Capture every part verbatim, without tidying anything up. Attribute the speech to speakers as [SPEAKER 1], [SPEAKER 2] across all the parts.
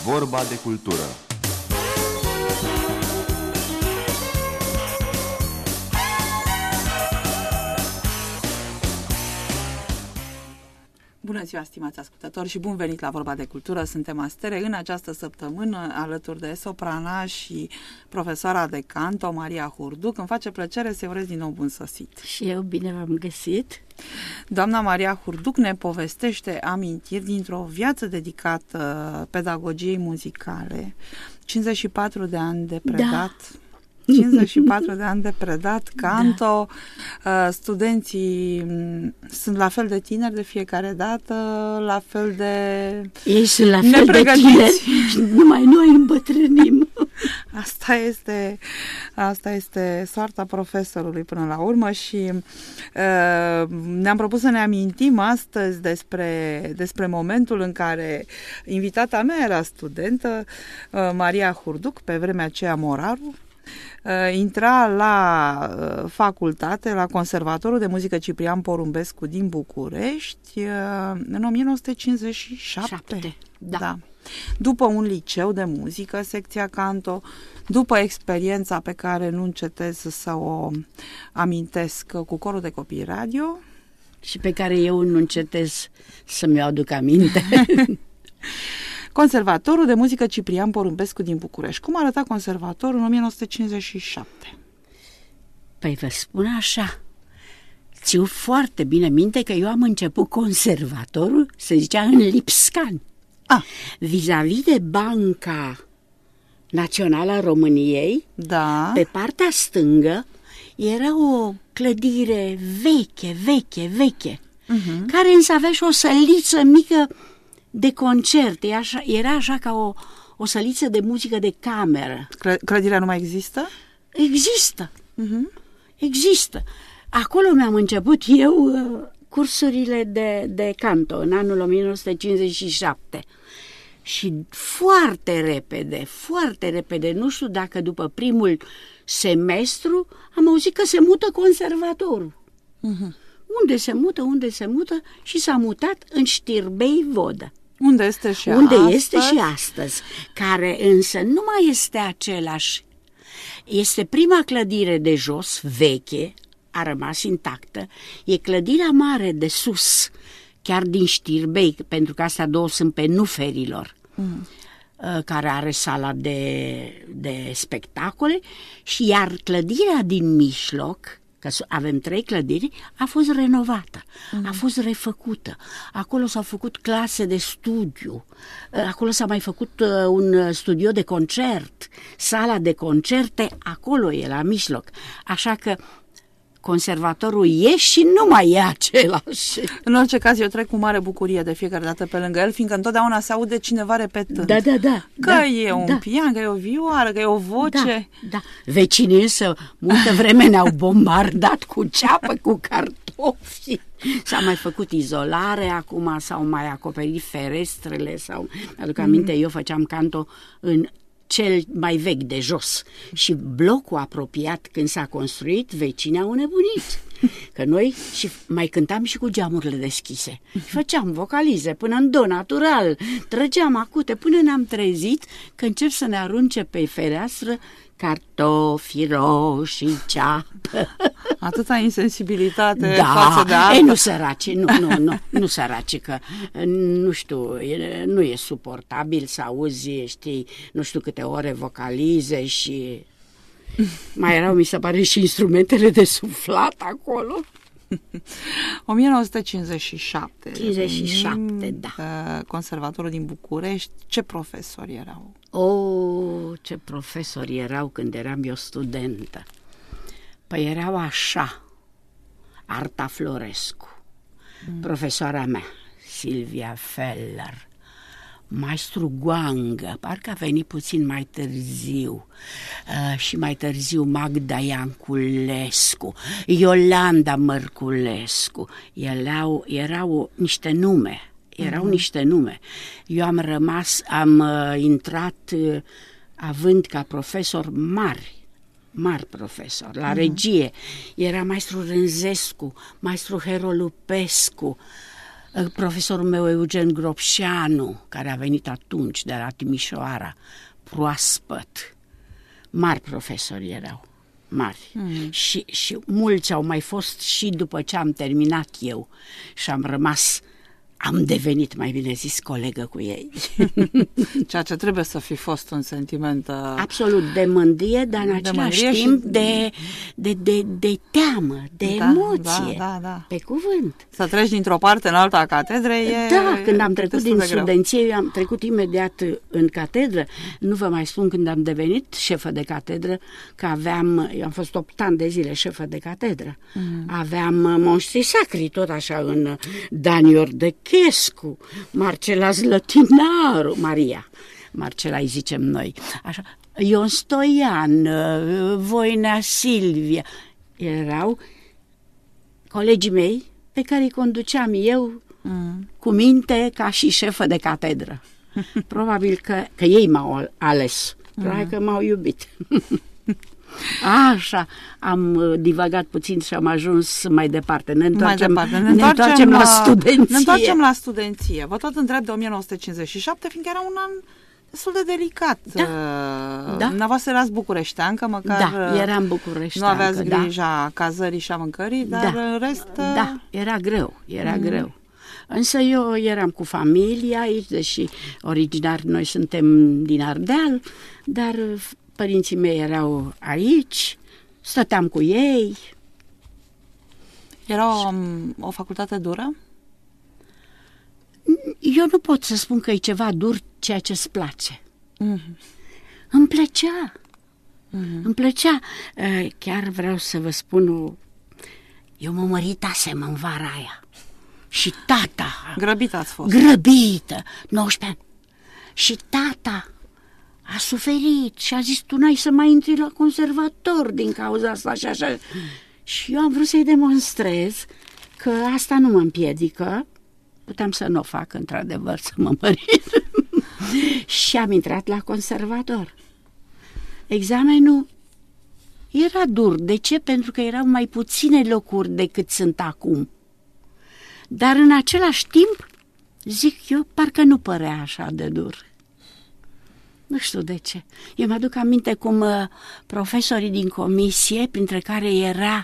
[SPEAKER 1] Vorba de cultură.
[SPEAKER 2] Bună ziua, stimați ascultători, și bun venit la Vorba de Cultură. Suntem astere în această săptămână alături de soprana și profesoara de canto, Maria Hurduc. Îmi face plăcere să-i urez din nou bun sosit.
[SPEAKER 3] Și eu bine v-am găsit.
[SPEAKER 2] Doamna Maria Hurduc ne povestește amintiri dintr-o viață dedicată pedagogiei muzicale. cincizeci și patru de ani de predat... Da. cincizeci și patru de ani de predat canto, da. Studenții sunt la fel de tineri de fiecare dată, la fel de
[SPEAKER 3] Ei sunt la fel de tineri, numai noi îmbătrânim.
[SPEAKER 2] Asta este, asta este soarta profesorului până la urmă și uh, ne-am propus să ne amintim astăzi despre, despre momentul în care invitata mea era studentă, uh, Maria Hurduc, pe vremea aceea Moraru. Uh, intra la uh, facultate, la Conservatorul de Muzică Ciprian Porumbescu din București uh, în o mie nouă sute cincizeci și șapte.
[SPEAKER 3] Șapte, da.
[SPEAKER 2] Da. După un liceu de muzică, secția canto, după experiența pe care nu încetez să o amintesc cu corul de copii radio.
[SPEAKER 3] Și pe care eu nu încetez să-mi aduc aminte.
[SPEAKER 2] Conservatorul de Muzică Ciprian Porumbescu din București. Cum arăta conservatorul în o mie nouă sute cincizeci și șapte?
[SPEAKER 3] Păi vă spun așa, țiu foarte bine minte că eu am început conservatorul, se zicea, în Lipscan.
[SPEAKER 2] Ah.
[SPEAKER 3] Vis-a-vis de Banca Națională a României,
[SPEAKER 2] da.
[SPEAKER 3] Pe partea stângă era o clădire veche, veche, veche, uh-huh. care însă avea și o săliță mică de concert. Era așa, era așa ca o, o săliță de muzică de cameră.
[SPEAKER 2] Clădirea nu mai există?
[SPEAKER 3] Există.
[SPEAKER 2] Uh-huh.
[SPEAKER 3] Există. Acolo mi-am început eu uh, cursurile de, de canto în anul o mie nouă sute cincizeci și șapte. Și foarte repede, foarte repede, nu știu dacă după primul semestru, am auzit că se mută conservatorul.
[SPEAKER 2] Uh-huh.
[SPEAKER 3] Unde se mută, unde se mută și s-a mutat în Știrbei Vodă.
[SPEAKER 2] Unde este și
[SPEAKER 3] unde
[SPEAKER 2] astăzi.
[SPEAKER 3] este și astăzi, care însă nu mai este același. Este prima clădire de jos, veche, a rămas intactă, e clădirea mare de sus, chiar din Știrbei, pentru că astea două sunt pe Nuferilor, mm. care are sala de, de spectacole, și iar clădirea din mijloc, că avem trei clădiri, a fost renovată, mm. a fost refăcută. Acolo s-au făcut clase de studiu, acolo s-a mai făcut un studio de concert, sala de concerte, acolo e la mijloc. Așa că conservatorul e și nu mai e același.
[SPEAKER 2] În orice caz, eu trec cu mare bucurie de fiecare dată pe lângă el, fiindcă întotdeauna se aude cineva repetând.
[SPEAKER 3] Da, da, da.
[SPEAKER 2] Că
[SPEAKER 3] da,
[SPEAKER 2] e un
[SPEAKER 3] da.
[SPEAKER 2] pian, că e o vioară, că e o voce.
[SPEAKER 3] Da, da. Vecinii însă multă vreme ne-au bombardat cu ceapă, cu cartofi. S-a mai făcut izolare, acum s-au mai acoperit ferestrele. Sau... Aduc aminte, mm. eu făceam canto în cel mai vechi de jos și blocul apropiat, când s-a construit, vecinii au nebunit, că noi și mai cântam și cu geamurile deschise, făceam vocalize până în do natural, trăgeam acute, până ne-am trezit că încep să ne arunce pe fereastră cartofi roșii, ceapă.
[SPEAKER 2] Atâta insensibilitate
[SPEAKER 3] da,
[SPEAKER 2] față de asta.
[SPEAKER 3] Ei, nu săraci, nu, nu, nu, nu săraci, că nu știu, e, nu e suportabil să auzi, știi, nu știu câte ore vocalize și mai erau, mi se pare, și instrumentele de suflat acolo.
[SPEAKER 2] o mie nouă sute cincizeci și șapte.
[SPEAKER 3] cincizeci și șapte, da.
[SPEAKER 2] Conservatorul din București, ce profesori erau?
[SPEAKER 3] Oh, ce profesori erau când eram eu studentă. Păi erau așa: Arta Florescu, mm. profesoara mea, Silvia Feller, maestru Goangă, parcă a venit puțin mai târziu, uh, și mai târziu Magda Ianculescu, Iolanda Mărculescu. Erau, erau niște nume, erau uh-huh. niște nume. Eu am rămas, am uh, intrat uh, având ca profesor mari, mari profesor, la uh-huh. regie. Era maestru Rânzescu, maestru Herolupescu, Profesorul meu Eugen Gropșeanu, care a venit atunci de la Timișoara, proaspăt, mari profesori erau, mari. Mm. Și, și mulți au mai fost și după ce am terminat eu și am rămas, am devenit, mai bine zis, colegă cu ei.
[SPEAKER 2] Ceea ce trebuie să fi fost un sentiment... Uh...
[SPEAKER 3] Absolut, de mândrie, dar în
[SPEAKER 2] de
[SPEAKER 3] același timp
[SPEAKER 2] și...
[SPEAKER 3] de, de, de, de teamă, de
[SPEAKER 2] da,
[SPEAKER 3] emoție,
[SPEAKER 2] da, da, da.
[SPEAKER 3] pe cuvânt.
[SPEAKER 2] Să treci dintr-o parte în alta a catedrei e...
[SPEAKER 3] Da, când am trecut din
[SPEAKER 2] studenție,
[SPEAKER 3] eu am trecut imediat în catedră. Nu vă mai spun când am devenit șefă de catedră, că aveam, eu am fost opt ani de zile șefă de catedră. Mm. Aveam monștri sacri, tot așa, în Dani Ordechescu, Marcela Zlătinaru, Maria, Marcela îi zicem noi, așa, Ion Stoian, Voinea Silvia, erau colegii mei pe care îi conduceam eu mm. cu minte ca și șefă de catedră. Probabil că, că ei m-au ales, probabil mm. că m-au iubit. Așa, am divagat puțin și am ajuns mai departe. Ne întoarcem, mai departe. Ne întoarcem, ne întoarcem la, la studenție.
[SPEAKER 2] Ne întoarcem la studenție. Vă tot întreb de o mie nouă sute cincizeci și șapte, fiindcă era un an destul de delicat.
[SPEAKER 3] Da. Da.
[SPEAKER 2] Dumneavoastră erați bucureșteancă, măcar
[SPEAKER 3] da, eram bucureșteancă,
[SPEAKER 2] nu aveați grija
[SPEAKER 3] da.
[SPEAKER 2] cazării și a mâncării, dar
[SPEAKER 3] da.
[SPEAKER 2] în rest...
[SPEAKER 3] Da, era greu, era mm. greu. Însă eu eram cu familia aici, deși originar noi suntem din Ardeal, dar părinții mei erau aici, stăteam cu ei.
[SPEAKER 2] Era o, o facultate dură?
[SPEAKER 3] Eu nu pot să spun că e ceva dur ceea ce îți place.
[SPEAKER 2] Mm-hmm.
[SPEAKER 3] Îmi plăcea.
[SPEAKER 2] Mm-hmm.
[SPEAKER 3] Îmi plăcea. Chiar vreau să vă spun, o... eu mă măritasem în vara aia. Și tata...
[SPEAKER 2] Grăbită ați fost.
[SPEAKER 3] Grăbită, nouăsprezece ani. Și tata a suferit și a zis, tu n-ai să mai intri la conservator din cauza asta și așa. Și eu am vrut să-i demonstrez că asta nu mă împiedică. Puteam să nu o fac, într-adevăr, să mă mărit. Și am intrat la conservator. Examenul era dur. De ce? Pentru că erau mai puține locuri decât sunt acum. Dar în același timp, zic eu, parcă nu părea așa de dur. Nu știu de ce. Eu mi-aduc aminte cum uh, profesorii din comisie, printre care era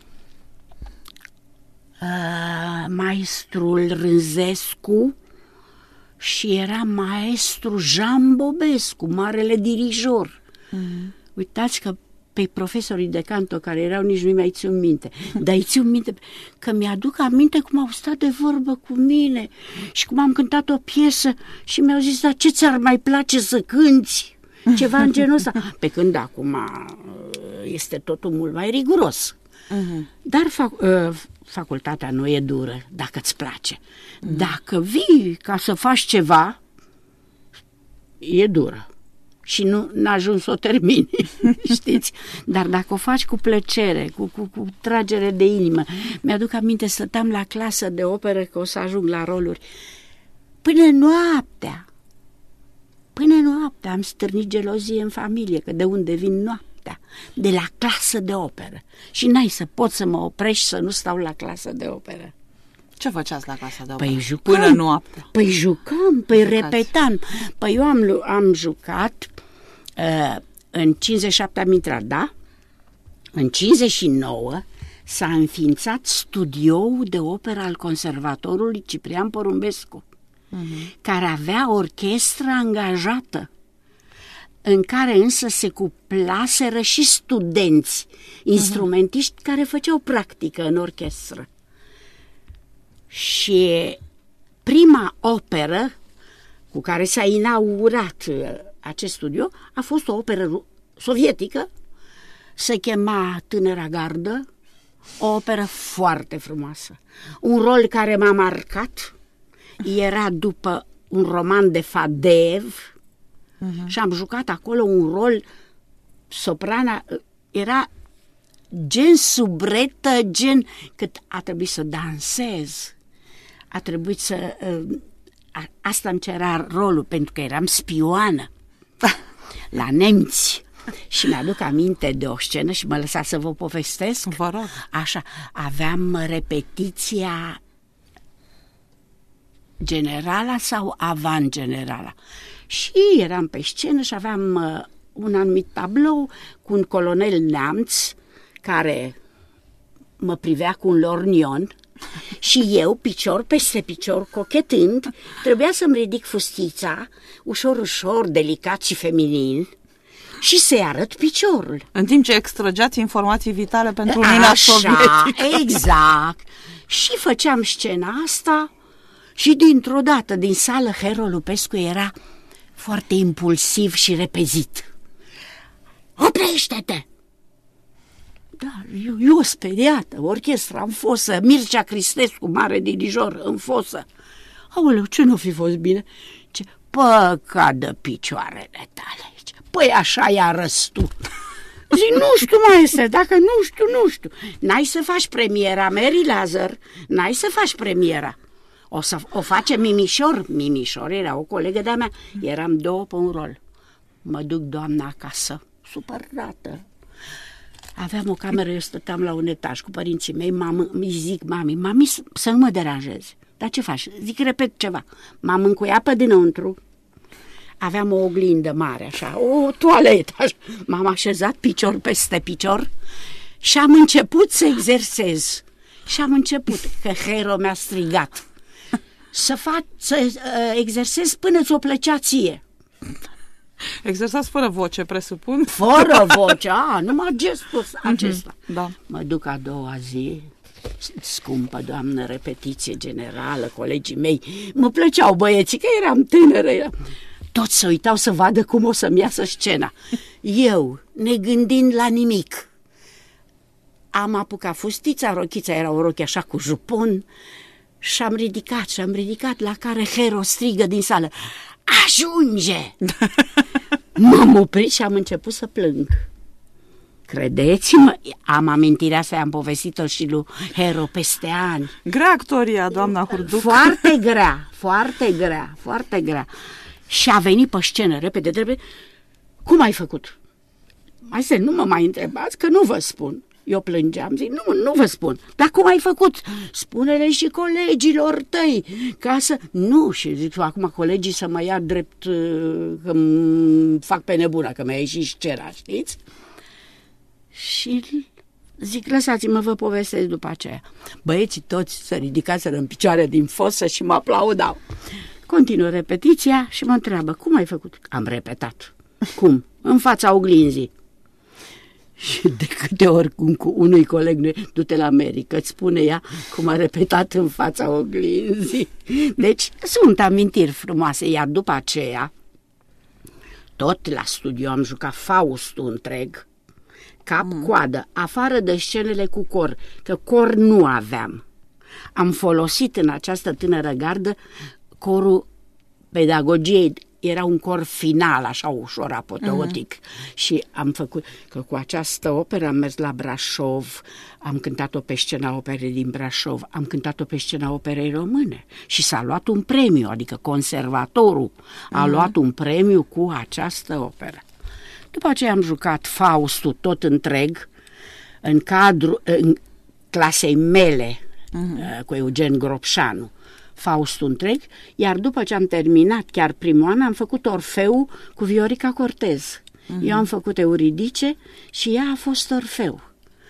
[SPEAKER 3] uh, maestrul Rânzescu și era maestru Jean Bobescu, marele dirijor. Mm-hmm. Uitați că pe profesorii de canto care erau nici nu mai țin minte, dar îi țin minte că mi-aduc aminte cum au stat de vorbă cu mine și cum am cântat o piesă și mi-au zis, dar ce ți-ar mai place să cânti? Ceva în genul ăsta. Pe când acum este totul mult mai riguros. Uh-huh. Dar fac, uh, facultatea nu e dură dacă îți place. Uh-huh. Dacă vii ca să faci ceva, e dură. Și nu n-a ajuns să o termini, știți? Dar dacă o faci cu plăcere, cu, cu, cu tragere de inimă, mi-aduc aminte, stăteam la clasă de operă, că o să ajung la roluri, până noaptea, până noaptea am stârnit gelozie în familie, că de unde vin noaptea, de la clasă de operă. Și n-ai să pot să mă oprești să nu stau la clasă de operă.
[SPEAKER 2] Ce făceați la clasa de operă?
[SPEAKER 3] Păi jucam.
[SPEAKER 2] Până noaptea.
[SPEAKER 3] Păi jucam, păi Jucați. repetam. Păi eu am, am jucat uh, în cincizeci și șapte am intrat, da? În cincizeci și nouă s-a înființat studioul de operă al conservatorului Ciprian Porumbescu, uh-huh. care avea orchestră angajată, în care însă se cuplaseră și studenți, instrumentiști uh-huh. care făceau practică în orchestră. Și prima operă cu care s-a inaugurat acest studio a fost o operă sovietică, se chema Tânăra Gardă, o operă foarte frumoasă. Un rol care m-a marcat era după un roman de Fadeev uh-huh. și am jucat acolo un rol, soprana, era gen subretă, gen cât a trebuit să dansez. A trebuit să... A, asta îmi cerea rolul, pentru că eram spioană la nemți. Și mi-aduc aminte de o scenă și mă lăsați să vă povestesc.
[SPEAKER 2] Vă rog.
[SPEAKER 3] Așa, aveam repetiția generala sau avant generala. Și eram pe scenă și aveam uh, un anumit tablou cu un colonel neamț care mă privea cu un lornion și eu, picior peste picior, cochetând, trebuia să-mi ridic fustița, ușor, ușor, delicat și feminin, și să-i arăt piciorul.
[SPEAKER 2] În timp ce extrăgeați informații vitale pentru Uniunea Sovietică.
[SPEAKER 3] Exact. Și făceam scena asta și dintr-o dată din sală Hero Lupescu era foarte impulsiv și repezit. Oprește-te! Da, eu, eu speriată, orchestra în fosă, Mircea Cristescu, mare dirijor, în fosă. Aoleu, ce nu fi fost bine? Ce păcat de picioarele tale. Păi așa i-a răs tu. Zic, nu știu, maestre, dacă nu știu, nu știu. N-ai să faci premiera, Mary Lazar, n-ai să faci premiera. O să o face Mimișor. Mimișor era o colegă de-a mea. Eram două pe un rol. Mă duc, doamna, acasă, supărată. Aveam o cameră, eu stăteam la un etaj cu părinții mei, mamă, îi zic mami, mami, să nu mă deranjezi. Dar ce faci? Zic, repet ceva. M-am încuiat pe dinăuntru, aveam o oglindă mare, așa, o toaletă, așa. M-am așezat picior peste picior și am început să exersez. Și am început, că Hero mi-a strigat, să fac, să uh, exersez până ți-o plăcea ție.
[SPEAKER 2] Exersați fără voce, presupun?
[SPEAKER 3] Fără voce, a, numai gestul acesta.
[SPEAKER 2] Mm-hmm, da.
[SPEAKER 3] Mă duc a doua zi, scumpă doamnă, repetiție generală, colegii mei, mă plăceau băieții, că eram tânără, eram... Toți se uitau să vadă cum o să-mi iasă scena. Eu, negândind la nimic, am apucat fustița, rochița era o rochie așa cu jupon, și am ridicat, și am ridicat, la care Hero strigă din sală, ajunge! M-am oprit și am început să plâng. Credeți-mă, am amintirea asta, am povestit-o și lui Hero peste ani.
[SPEAKER 2] Grea actoria, doamna Hurduc.
[SPEAKER 3] Foarte grea, foarte grea, foarte grea. Și a venit pe scenă, repede, repede. Cum ai făcut? Mai să nu mă mai întrebați, că nu vă spun. Eu plângeam, zic, nu, nu vă spun. Dar cum ai făcut? Spune-le și colegilor tăi, ca să... Nu, și zic, acum colegii să mă ia drept, că fac pe nebuna, că mi-a ieșit scena, știți? Și zic, lăsați-mă, vă povestesc după aceea. Băieții toți se ridicaseră în picioare din fosă și mă aplaudau. Continuă repetiția și mă întreabă, cum ai făcut? Am repetat. Cum? În fața oglinzii. Și de câte ori cu unui coleg, du-te la America, îți spune ea cum a repetat în fața oglinzii. Deci sunt amintiri frumoase, iar după aceea, tot la studio am jucat Faustul întreg, cap-coadă, afară de scenele cu cor, că cor nu aveam. Am folosit în această tânără gardă corul pedagogiei, era un cor final, așa ușor apoteotic. Uh-huh. Și am făcut, că cu această operă am mers la Brașov, am cântat-o pe scena operei din Brașov, am cântat-o pe scena operei române și s-a luat un premiu, adică conservatorul a uh-huh. luat un premiu cu această operă. După aceea am jucat Faustul tot întreg în cadrul în clasei mele uh-huh. cu Eugen Gropșanu. Faustul întreg, iar după ce am terminat chiar primul an, am făcut Orfeu cu Viorica Cortez. Uh-huh. Eu am făcut Euridice și ea a fost Orfeu.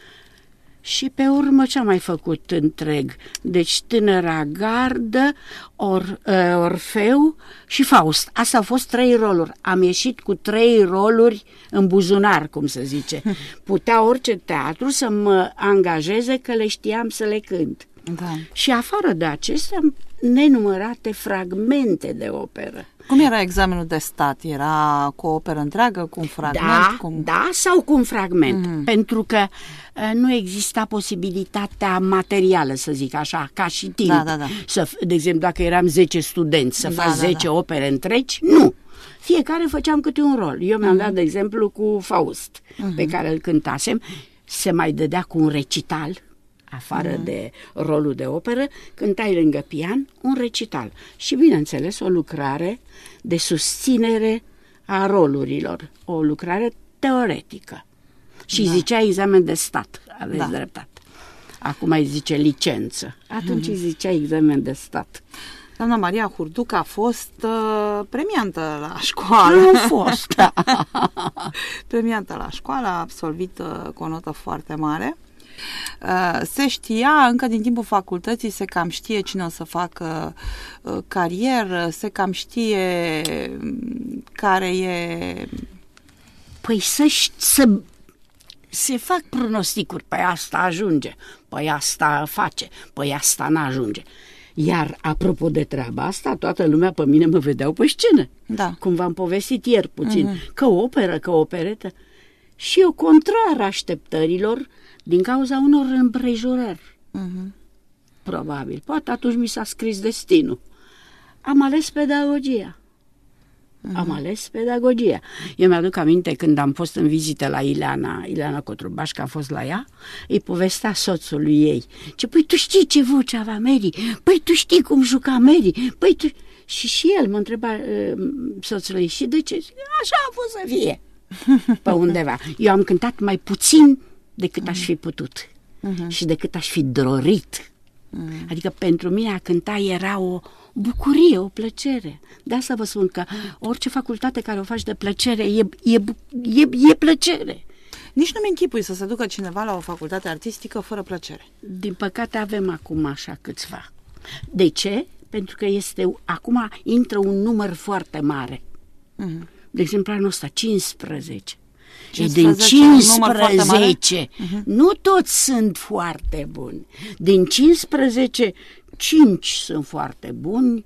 [SPEAKER 3] Și pe urmă ce am mai făcut întreg? Deci Tânăra Gardă, Or, uh, Orfeu și Faust. Asta au fost trei roluri. Am ieșit cu trei roluri în buzunar, cum se zice. Putea orice teatru să mă angajeze că le știam să le cânt. Da. Și afară de acestea, nenumărate fragmente de operă.
[SPEAKER 2] Cum era examenul de stat? Era cu o operă întreagă, cu un fragment?
[SPEAKER 3] Da,
[SPEAKER 2] cu...
[SPEAKER 3] da sau cu un fragment. Mm-hmm. Pentru că uh, nu exista posibilitatea materială, să zic așa, ca și timp.
[SPEAKER 2] Da, da, da.
[SPEAKER 3] Să, de exemplu, dacă eram zece studenți, să
[SPEAKER 2] da,
[SPEAKER 3] faci
[SPEAKER 2] da,
[SPEAKER 3] zece
[SPEAKER 2] da.
[SPEAKER 3] opere întregi, nu. Fiecare făceam câte un rol. Eu mi-am mm-hmm. dat, de exemplu, cu Faust, mm-hmm. pe care îl cântasem. Se mai dădea cu un recital, afară mm. de rolul de operă, cântai lângă pian un recital și, bineînțeles, o lucrare de susținere a rolurilor, o lucrare teoretică. Și da. Zicea examen de stat, aveți da. Dreptate. Acum îi zice licență, atunci mm. îi zicea examen de stat.
[SPEAKER 2] Doamna Maria Hurduc a fost uh, premiantă la școală.
[SPEAKER 3] Nu a fost.
[SPEAKER 2] Premiantă la școală, a absolvit uh, cu o notă foarte mare. Uh, se știa, încă din timpul facultății, se cam știe cine o să facă uh, carieră, se cam știe care e...
[SPEAKER 3] Păi să, să se fac pronosticuri, păi asta ajunge, păi asta face, păi asta n-ajunge. Iar apropo de treaba asta, toată lumea pe mine mă vedeau pe scenă.
[SPEAKER 2] Da.
[SPEAKER 3] Cum v-am povestit ieri puțin,
[SPEAKER 2] Uh-huh.
[SPEAKER 3] că operă, că operetă. Și eu contrar așteptărilor din cauza unor împrejurări.
[SPEAKER 2] Uh-huh.
[SPEAKER 3] Probabil. Poate atunci mi s-a scris destinul. Am ales pedagogia. Uh-huh. Am ales pedagogia. Eu mi-aduc aminte când am fost în vizită la Ileana, Ileana Cotrubaș, că a fost la ea, îi povestea soțului ei. Ce, păi tu știi ce voce avea Mary? Păi tu știi cum juca Mary? Păi tu... Și și el mă întreba uh, soțului, și de ce? Așa a fost să fie. Pe undeva. Eu am cântat mai puțin decât uh-huh. aș fi putut. Uh-huh. Și decât aș fi dorit. Uh-huh. Adică pentru mine a cânta era o bucurie, o plăcere. De asta vă spun că orice facultate care o faci de plăcere e, e, e, e plăcere.
[SPEAKER 2] Nici nu-mi închipui să se ducă cineva la o facultate artistică fără plăcere.
[SPEAKER 3] Din păcate avem acum așa câțiva. De ce? Pentru că este acum intră un număr foarte mare. Uh-huh. De exemplu, anul ăsta, cincisprezece.
[SPEAKER 2] cincisprezece.
[SPEAKER 3] Din cincisprezece, uh-huh. Nu toți sunt foarte buni. Din cincisprezece, cinci sunt foarte buni,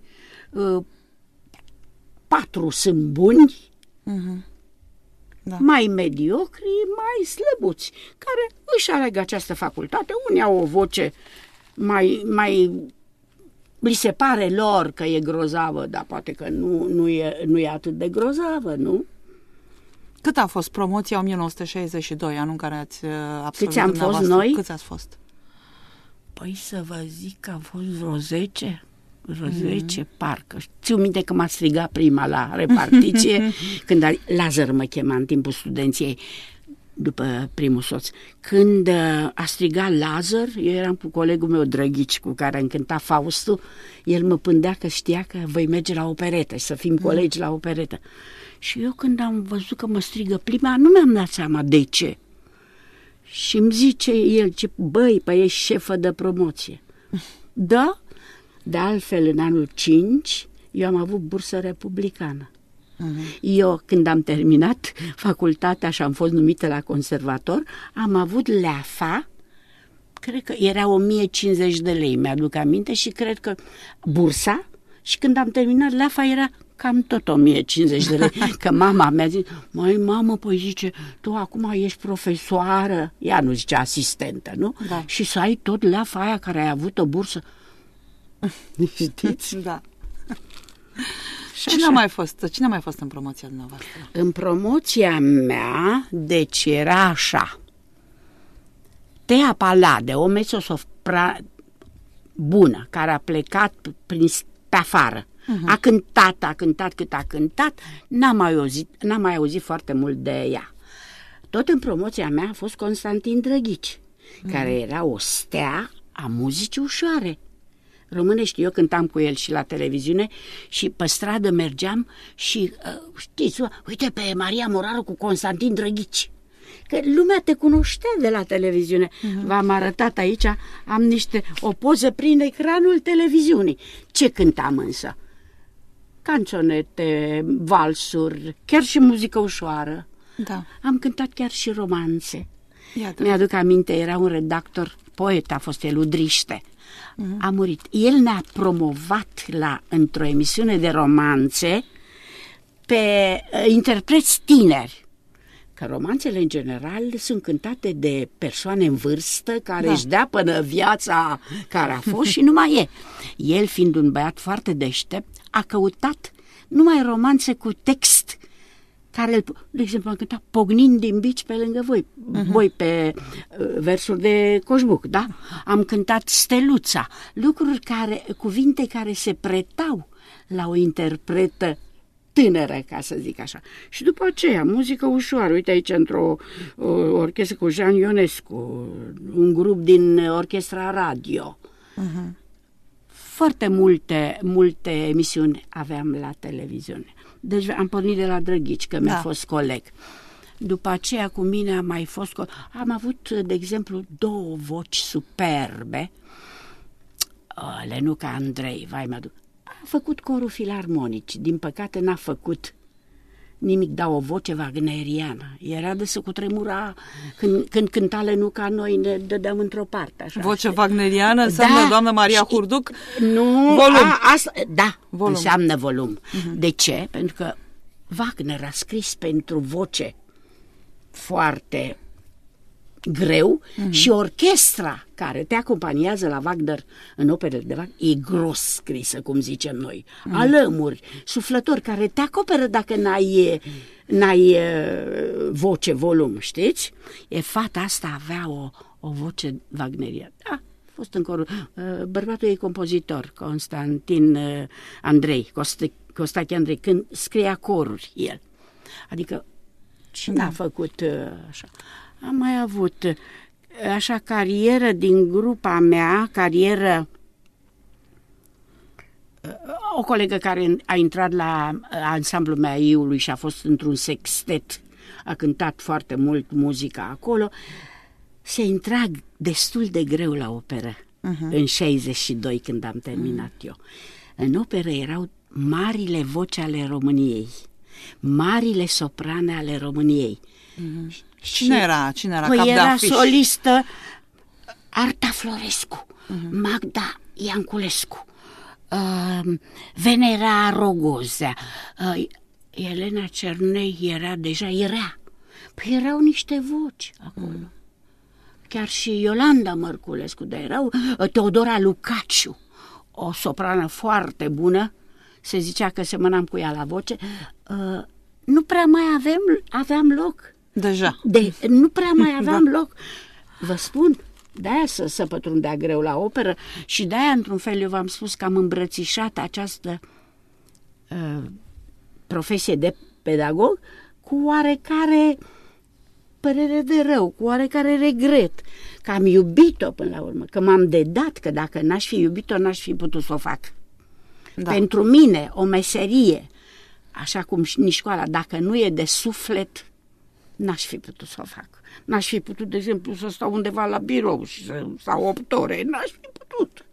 [SPEAKER 3] patru sunt buni, uh-huh. Da. Mai mediocri, mai slăbuți, care își aleg această facultate. Unii au o voce mai... mai li se pare lor că e grozavă, dar poate că nu, nu, e, nu e atât de grozavă, nu?
[SPEAKER 2] Cât a fost promoția o mie nouă sute șaizeci și doi, anul în care ați absolvit?
[SPEAKER 3] Câți am fost noi?
[SPEAKER 2] Câți ați fost?
[SPEAKER 3] Păi să vă zic că am fost vreo zece, vreo mm. zece, parcă. Țiu minte că m-a strigat prima la repartiție, când Lazar mă chema în timpul studenției, după primul soț. Când a strigat Lazar, eu eram cu colegul meu Drăghici, cu care am cântat Faustul, el mă pândea că știa că voi merge la operetă și să fim colegi la operetă. Și eu când am văzut că mă strigă prima, nu mi-am dat seama de ce. Și îmi zice el, ce, băi, păi ești șefă de promoție. Da? De altfel, în anul cinci, eu am avut bursă republicană. Uh-huh. Eu, când am terminat facultatea și am fost numită la conservator, am avut leafa, cred că era o mie cincizeci de lei, mi-aduc aminte, și cred că bursa, și când am terminat leafa era cam tot o mie cincizeci de lei, că mama mi-a zis, măi, mamă, păi zice, tu acum ești profesoară, ea nu zice asistentă, nu? Da. Și să ai tot leafa aia care ai avut o bursă. Știți?
[SPEAKER 2] Da. Cine a mai fost? Cine a mai fost în promoția dumneavoastră?
[SPEAKER 3] În promoția mea, deci era așa. Tea Palade, o mezzosopra bună, care a plecat prin, pe afară. Uh-huh. A cântat, a cântat cât a cântat, n-am mai auzit, n-am mai auzit foarte mult de ea. Tot în promoția mea a fost Constantin Drăghici, uh-huh. care era o stea a muzicii ușoare. Românești, eu cântam cu el și la televiziune și pe stradă mergeam și uh, știți, uite pe Maria Moraru cu Constantin Drăghici. Că lumea te cunoștea de la televiziune. Uh-huh. V-am arătat aici, am niște, o poză prin ecranul televiziunii. Ce cântam însă? Canțonete, valsuri, chiar și muzică ușoară.
[SPEAKER 2] Da.
[SPEAKER 3] Am cântat chiar și romanțe.
[SPEAKER 2] Iată.
[SPEAKER 3] Mi-aduc aminte, era un redactor, poet a fost el, Udriște. Uh-huh. A murit. El ne-a promovat la, într-o emisiune de romanțe pe uh, interpreți tineri. Că romanțele, în general, sunt cântate de persoane în vârstă care da. își dea până viața care a fost și nu mai e. El, fiind un băiat foarte deștept, a căutat numai romanțe cu text care, de exemplu, am cântat Pognind din bici pe lângă voi, uh-huh. voi pe uh, versuri de Coșbuc, da? Am cântat Steluța, lucruri care, cuvinte care se pretau la o interpretă tânără, ca să zic așa. Și după aceea, muzică ușoară, uite aici într-o o, orchestră cu Jean Ionescu, un grup din orchestra radio. Uh-huh. foarte multe, multe emisiuni aveam la televiziune. Deci am pornit de la Drăghici, că mi-a da. fost coleg. După aceea cu mine am mai fost... Am avut, de exemplu, două voci superbe. Lenuca Andrei, vai mă duc. A făcut corul filarmonici. Din păcate n-a făcut nimic, dar o voce wagneriană. Era de să cutremura. Când, când cânta Lenuca, noi ne dădeam într-o parte. Așa,
[SPEAKER 2] voce
[SPEAKER 3] știi?
[SPEAKER 2] wagneriană înseamnă,
[SPEAKER 3] da,
[SPEAKER 2] doamnă Maria Hurduc?
[SPEAKER 3] Nu,
[SPEAKER 2] volum.
[SPEAKER 3] A, asta, da, volum. Înseamnă volum.
[SPEAKER 2] Uh-huh.
[SPEAKER 3] De ce? Pentru că Wagner a scris pentru voce foarte greu uh-huh. și orchestra care te acompaniază la Wagner în operele de Wagner e gros scrisă, cum zicem noi. Uh-huh. Alămuri, suflători care te acoperă dacă n-ai, n-ai voce, volum, știți? E fata asta avea o, o voce wagneriană. Da, a fost în corul. Bărbatul e compozitor, Constantin Andrei, Costache Andrei, când scria coruri el. Adică cine da. a făcut așa? Am mai avut așa carieră din grupa mea, carieră, o colegă care a intrat la ansamblul Meiului și a fost într-un sextet, a cântat foarte mult muzica acolo, se intra destul de greu la operă, uh-huh. în șaizeci și doi când am terminat uh-huh. eu. În operă erau marile voci ale României, marile soprane ale României.
[SPEAKER 2] Uh-huh. Cine era? Cine era?
[SPEAKER 3] Păi
[SPEAKER 2] cap
[SPEAKER 3] era
[SPEAKER 2] de afiș?
[SPEAKER 3] solistă Arta Florescu, uh-huh. Magda Ianculescu, uh, Venera Rogozea, uh, Elena Cernei era deja, era. Păi erau niște voci acolo. Uh-huh. Chiar și Iolanda Mărculescu, dar erau uh, Teodora Lucaciu, o soprană foarte bună, se zicea că semănam cu ea la voce. Uh, nu prea mai avem, aveam loc.
[SPEAKER 2] Deja.
[SPEAKER 3] De, nu prea mai aveam da. loc. Vă spun, de-aia să, să pătrundea greu la operă și de-aia, într-un fel, eu v-am spus că am îmbrățișat această uh, profesie de pedagog cu oarecare părere de rău, cu oarecare regret, că am iubit-o până la urmă, că m-am dedat, că dacă n-aș fi iubit-o, n-aș fi putut să o fac. Da. Pentru mine, o meserie, așa cum nici școala, dacă nu e de suflet, n-aș fi putut să o fac. N-aș fi putut, de exemplu, să stau undeva la birou și să stau opt ore. N-aș fi putut.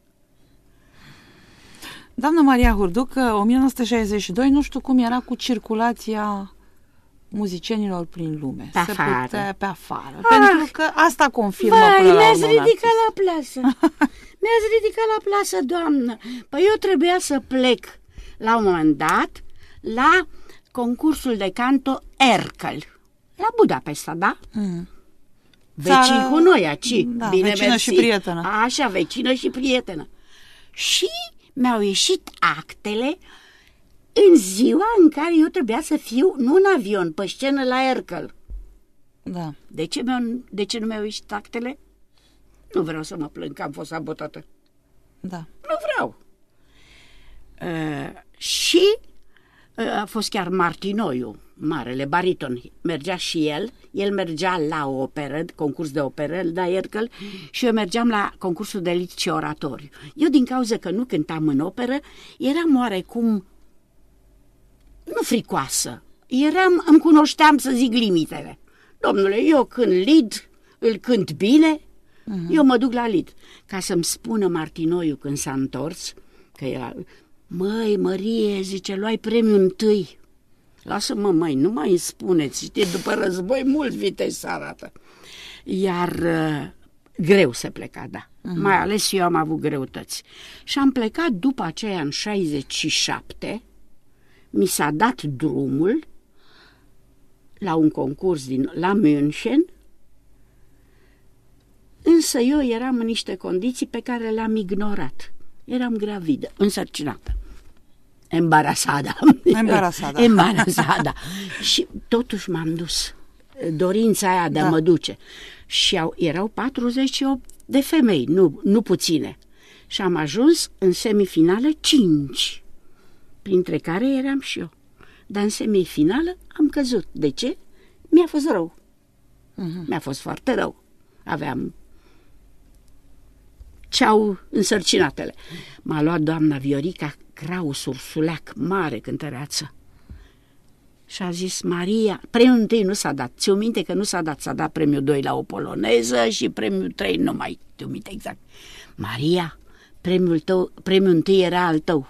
[SPEAKER 2] Doamna Maria Hurduc, o mie nouă sute șaizeci și doi, nu știu cum era cu circulația muzicienilor prin lume.
[SPEAKER 3] Pe afară.
[SPEAKER 2] Putea, pe afară. Ah, pentru că asta confirmă
[SPEAKER 3] vai,
[SPEAKER 2] până la
[SPEAKER 3] mi-ați
[SPEAKER 2] urmă
[SPEAKER 3] ridicat la plasă. Mi-ați ridicat la plasă, doamnă. Păi eu trebuia să plec la un moment dat la concursul de canto Erkel. La Budapesta, da? Mm. Vecin Țară... cu noi aici.
[SPEAKER 2] Da,
[SPEAKER 3] bine
[SPEAKER 2] vecină
[SPEAKER 3] mersi.
[SPEAKER 2] Și prietenă.
[SPEAKER 3] Așa, vecină și prietenă. Și mi-au ieșit actele în ziua în care eu trebuia să fiu, nu în avion, pe scenă la Erkel.
[SPEAKER 2] Da.
[SPEAKER 3] De ce, mi-au, de ce nu mi-au ieșit actele? Nu vreau să mă plâng că am fost sabotată.
[SPEAKER 2] Da.
[SPEAKER 3] Nu vreau. Uh, și uh, a fost chiar Martinoiu, marele bariton, mergea și el, el mergea la operă, concurs de operă, la Erkel, și eu mergeam la concursul de lied și oratoriu. Eu, din cauza că nu cântam în operă, eram oarecum, nu fricoasă, eram, îmi cunoșteam, să zic, limitele. Domnule, eu când lied, îl cânt bine, uh-huh. eu mă duc la lied. Ca să-mi spună Martinoiu când s-a întors, că era, măi, Mărie, zice, luai premiul întâi. Lasă-mă, măi, nu mai îmi spuneți, știi, după război mult vitej să arată. Iar uh, greu se pleca, da. Uh-huh. Mai ales eu am avut greutăți. Și am plecat după aceea în șaizeci și șapte, mi s-a dat drumul la un concurs din, la München, însă eu eram în niște condiții pe care le-am ignorat. Eram gravidă, însărcinată. Embarasada.
[SPEAKER 2] Embarasada.
[SPEAKER 3] Embarasada. Și totuși m-am dus. Dorința aia de da. a mă duce. Și au, erau patruzeci și opt de femei, nu, nu puține. Și am ajuns în semifinală cinci, printre care eram și eu. Dar în semifinală am căzut. De ce? Mi-a fost rău. Uh-huh. Mi-a fost foarte rău. Aveam ce au însărcinatele. M-a luat doamna Viorica Kraus, ursuleac, mare cântăreață. Și a zis, Maria, premiul întâi nu s-a dat. Ți-o minte că nu s-a dat, s-a dat premiul doi la o poloneză și premiul trei, nu mai ți-o minte exact. Maria, premiul tău, premiul întâi era al tău.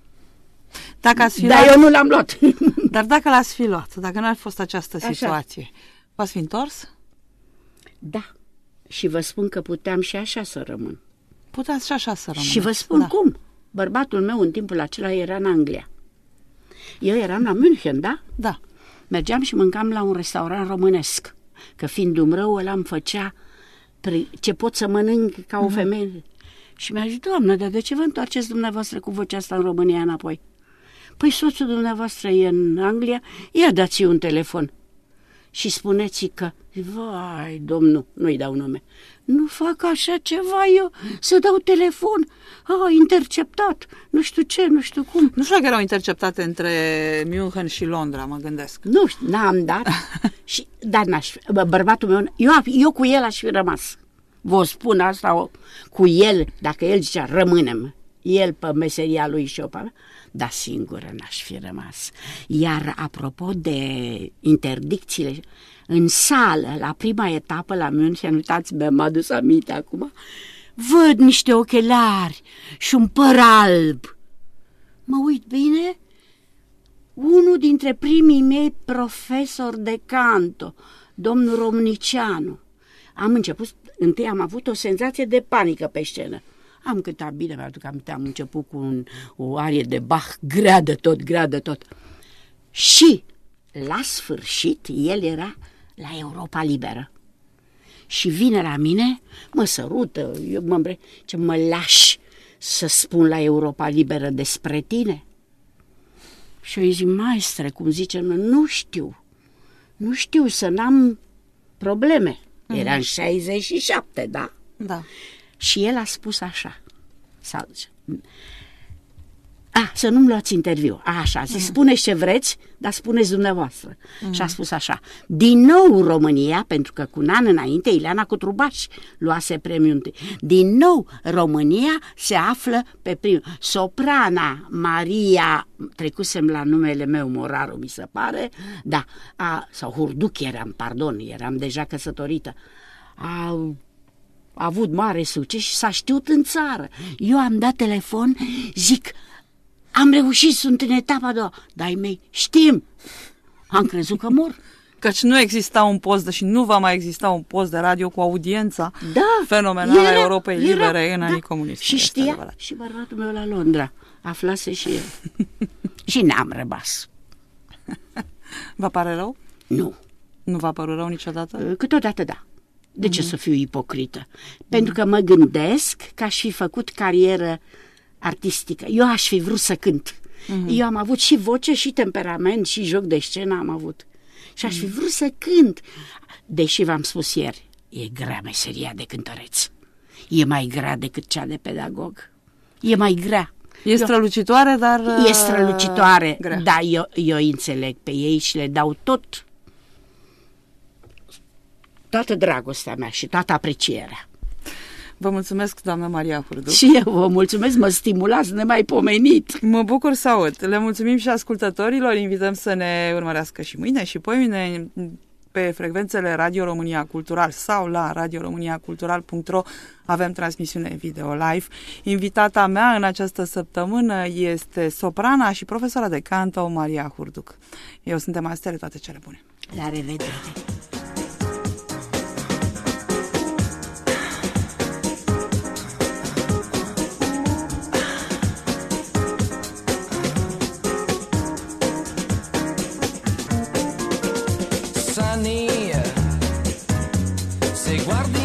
[SPEAKER 2] Dacă ați fi
[SPEAKER 3] Dar
[SPEAKER 2] luat,
[SPEAKER 3] eu nu l-am luat.
[SPEAKER 2] dar dacă l-ați fi luat, dacă nu ar fi fost această
[SPEAKER 3] Așa.
[SPEAKER 2] situație, v-ați fi întors?
[SPEAKER 3] Da. Și vă spun că puteam și așa să rămân.
[SPEAKER 2] Puteți și așa să rămâneți.
[SPEAKER 3] Și vă spun
[SPEAKER 2] da.
[SPEAKER 3] cum. Bărbatul meu în timpul acela era în Anglia. Eu eram la München, da?
[SPEAKER 2] Da.
[SPEAKER 3] Mergeam și mâncam la un restaurant românesc. Că fiind umrău, ăla îmi făcea ce pot să mănânc ca o femeie. Și mi-a zis, Doamnă, dar de ce vă întoarceți dumneavoastră cu vocea asta în România înapoi? Păi soțul dumneavoastră e în Anglia, ia dați-i un telefon și spuneți că, vai, domnul, nu-i dau nume, nu fac așa ceva eu, să dau telefon, a, interceptat, nu știu ce, nu știu cum.
[SPEAKER 2] Nu știu dacă erau interceptate între München și Londra, mă gândesc.
[SPEAKER 3] Nu știu, n-am dat, și, dar n-aș, bă, bărbatul meu, eu, eu cu el aș fi rămas. Vă spun asta o, cu el, dacă el zicea, rămânem, el pe meseria lui și eu pe mea, dar singură n-aș fi rămas. Iar apropo de interdicțiile, în sală, la prima etapă la München, uitați, mi-am adus aminte acum, văd niște ochelari și un păr alb. Mă uit bine, unul dintre primii mei profesori de canto, domnul Romnicianu. Am început, întâi am avut o senzație de panică pe scenă. Am cântat bine, mi-aduc aminte, am început cu un, o arie de Bach, grea de tot, grea de tot. Și, la sfârșit, el era la Europa Liberă. Și vine la mine, mă sărută, eu mă îmbre, ce mă lași să spun la Europa Liberă despre tine? Și eu îi zic, maestre, cum zice, nu știu, nu știu să n-am probleme. Era în șaizeci și șapte, da?
[SPEAKER 2] Da.
[SPEAKER 3] Și el a spus așa, sau, a, să nu-mi luați interviu, a, așa, zis, spuneți ce vreți, dar spuneți dumneavoastră. Mm. Și a spus așa, din nou România, pentru că cu un an înainte Ileana Cutrubaș luase premiul întâi, din nou România se află pe primul. Soprana Maria, trecusem la numele meu, Moraru, mi se pare, da, a, sau Hurduc eram, pardon, eram deja căsătorită, a, a avut mare succes și s-a știut în țară. Eu am dat telefon, zic, am reușit, sunt în etapa a doua. Dar mei, știm, am crezut că mor.
[SPEAKER 2] Căci nu exista un post de, și nu va mai exista un post de radio cu audiența
[SPEAKER 3] da,
[SPEAKER 2] fenomenală a
[SPEAKER 3] era,
[SPEAKER 2] Europei
[SPEAKER 3] era,
[SPEAKER 2] Libere în
[SPEAKER 3] da,
[SPEAKER 2] anii comuniști.
[SPEAKER 3] Și știa, adevărat. Și bărbatul meu la Londra, aflase și el. Și n-am rămas.
[SPEAKER 2] Vă pare rău?
[SPEAKER 3] Nu.
[SPEAKER 2] Nu v-a părut rău niciodată?
[SPEAKER 3] Câteodată da. De ce mm-hmm. să fiu ipocrită? Pentru că mă gândesc că aș fi făcut carieră artistică. Eu aș fi vrut să cânt. Mm-hmm. Eu am avut și voce, și temperament, și joc de scenă am avut. Și aș fi vrut să cânt. Deși v-am spus ieri, e grea meseria de cântăreț. E mai grea decât cea de pedagog. E mai grea.
[SPEAKER 2] E strălucitoare, dar...
[SPEAKER 3] E strălucitoare,
[SPEAKER 2] grea.
[SPEAKER 3] dar eu, eu înțeleg pe ei și le dau tot, toată dragostea mea și toată aprecierea.
[SPEAKER 2] Vă mulțumesc, doamnă Maria Hurduc.
[SPEAKER 3] Și eu vă mulțumesc, mă stimulați nemaipomenit.
[SPEAKER 2] Mă bucur să aud. Le mulțumim și ascultătorilor, invităm să ne urmărească și mâine și poimine pe frecvențele Radio România Cultural sau la radio românia cultural punct ro. Avem transmisiune video live. Invitata mea în această săptămână este soprana și profesoara de canto Maria Hurduc. Eu suntem Astere, toate cele bune.
[SPEAKER 3] La revedere!
[SPEAKER 1] Se guardi